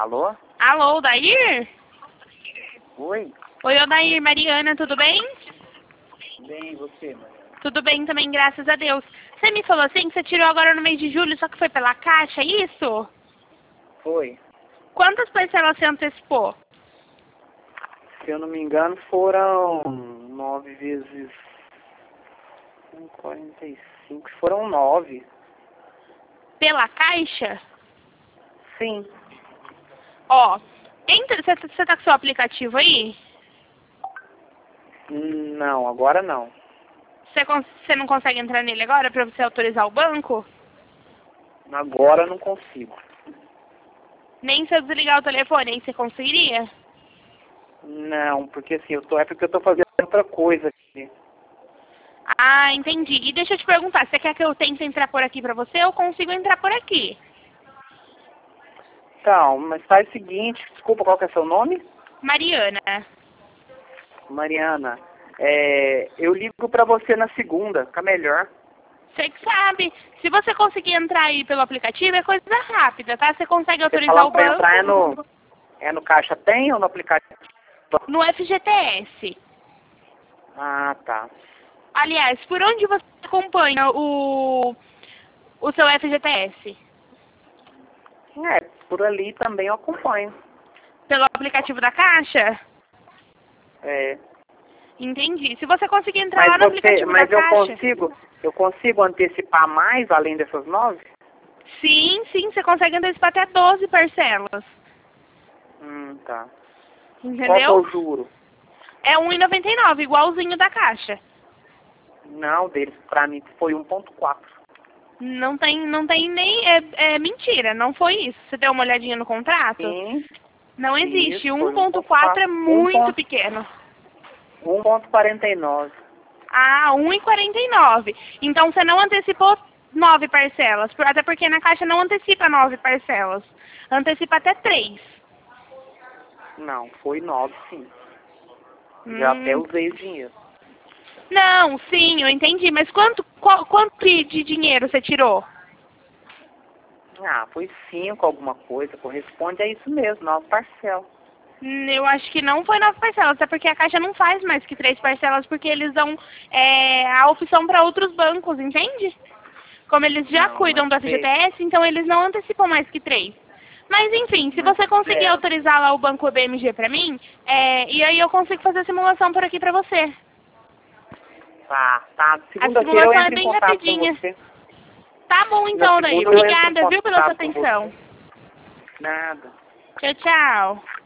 Alô? Alô, Odair? Oi? Oi, Odair, Mariana, tudo bem? Bem, e você, Maria? Tudo bem também, graças a Deus. Você me falou assim que você tirou agora no mês de julho, só que foi pela Caixa, é isso? Foi. Quantas parcelas você antecipou? Se eu não me engano, foram 9 vezes 45. Foram 9. Pela Caixa? Sim. Ó, você tá com seu aplicativo aí? Não, agora não. Você não consegue entrar nele agora para você autorizar o banco? Agora eu não consigo. Nem se eu desligar o telefone, aí você conseguiria? Não, porque assim, é porque eu tô fazendo outra coisa aqui. Ah, entendi. E deixa eu te perguntar, você quer que eu tente entrar por aqui pra você ou consigo entrar por aqui? Então, mas faz o seguinte, desculpa, qual que é seu nome? Mariana. Mariana, eu ligo pra você na segunda, fica melhor. Você que sabe. Se você conseguir entrar aí pelo aplicativo, é coisa rápida, tá? Você consegue Você autorizar falando o pra entrar banco é no Caixa Tem ou no aplicativo? no FGTS. Ah, tá. Aliás, por onde você acompanha o seu FGTS? Por ali também eu acompanho. Pelo aplicativo da Caixa? É. Entendi. Se você conseguir entrar Mas lá no aplicativo da Caixa... eu consigo antecipar mais além dessas 9? Sim, você consegue antecipar até 12 parcelas. Tá. Qual que é Entendeu? o juro? É 1,99, igualzinho da Caixa. Não, deles pra mim foi 1,4. Não tem nem... É mentira, não foi isso. Você deu uma olhadinha no contrato? Sim, Não existe. isso, foi 1,4 é muito pequeno. 1,49. Ah, 1,49. Então você não antecipou 9 parcelas. Até porque na Caixa não antecipa 9 parcelas. Antecipa até 3. Não, foi 9 sim. Já até usei o dinheiro. Não, sim, eu entendi. Mas quanto de dinheiro você tirou? Ah, foi 5 alguma coisa. Corresponde a isso mesmo, 9 parcelas. Eu acho que não foi 9 parcelas, até porque a Caixa não faz mais que 3 parcelas, porque eles dão a opção para outros bancos, entende? Como eles já Não, cuidam não do sei. FGTS, então eles não antecipam mais que 3. Mas enfim, se você conseguir autorizar lá o banco BMG para mim, e aí eu consigo fazer a simulação por aqui para você. Tá. A Segunda-feira eu simulação é entro em bem contato com rapidinha. você. Tá bom então, Na Daí. segunda eu entro em Obrigada, viu, pela sua contato com atenção. você. Nada. Tchau, tchau.